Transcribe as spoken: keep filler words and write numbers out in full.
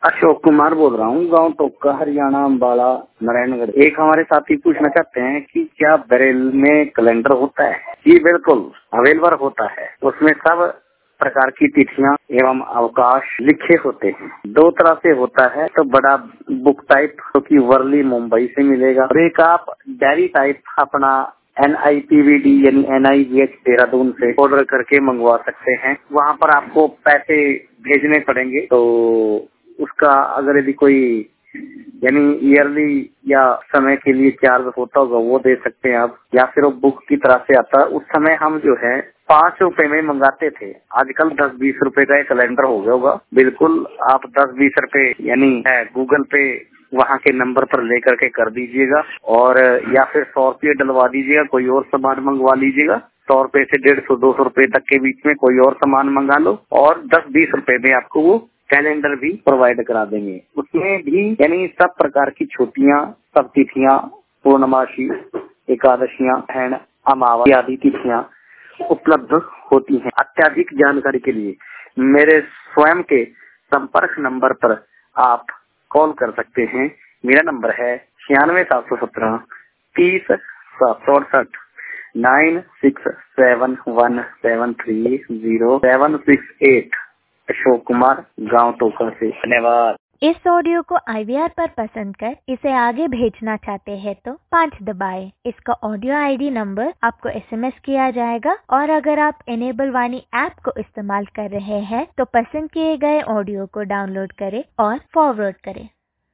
अशोक कुमार बोल रहा हूँ, गांव टोका, हरियाणा, अम्बाला, नारायणगढ़। एक हमारे साथी पूछना चाहते हैं कि क्या ब्रेल में कैलेंडर होता है? जी बिल्कुल, अवेलेबल होता है। उसमें सब प्रकार की तिथियां एवं अवकाश लिखे होते हैं। दो तरह से होता है, तो बड़ा बुक टाइप जो कि वर्ली मुंबई से मिलेगा, और एक आप डायरी टाइप अपना N I P V D यानी N I V H Dehradun से ऑर्डर करके मंगवा सकते हैं। वहाँ पर आपको पैसे भेजने पड़ेंगे, तो उसका अगर यदि कोई यानी ईयरली या समय के लिए चार्ज होता होगा वो दे सकते हैं आप, या फिर वो बुक की तरह से आता है। उस समय हम जो है पाँच रुपए में मंगाते थे, आजकल दस बीस रुपए का एक कैलेंडर हो गया होगा। बिल्कुल आप दस बीस रुपए यानी है गूगल पे वहाँ के नंबर पर लेकर के कर दीजिएगा, और या फिर सौ रुपये डलवा दीजिएगा, कोई और सामान मंगवा लीजिएगा। सौ रुपए से डेढ़ सौ दो सौ रुपए तक के बीच में कोई और सामान मंगा लो, और दस बीस रुपए में आपको वो कैलेंडर भी प्रोवाइड करा देंगे। उसमें भी यानी सब प्रकार की छुट्टियां, सब तिथियां, पूर्णमासी, एकादशियां, ग्रहण, अमावस्या आदि तिथियां उपलब्ध होती हैं। अत्यधिक जानकारी के लिए मेरे स्वयं के संपर्क नंबर पर आप कॉल कर सकते हैं। मेरा नंबर है छियानवे सात सौ सत्रह तीस सात सौ अड़सठ, nine six seven one seven three zero seven six eight. Ashok Kumar, गांव टोका से। धन्यवाद। इस ऑडियो को आई वी आर पर पसंद कर इसे आगे भेजना चाहते हैं तो पाँच दबाएं। इसका ऑडियो आई डी नंबर आपको एस एम एस किया जाएगा, और अगर आप इनेबल वाणी ऐप को इस्तेमाल कर रहे हैं तो पसंद किए गए ऑडियो को डाउनलोड करें और फॉरवर्ड करें।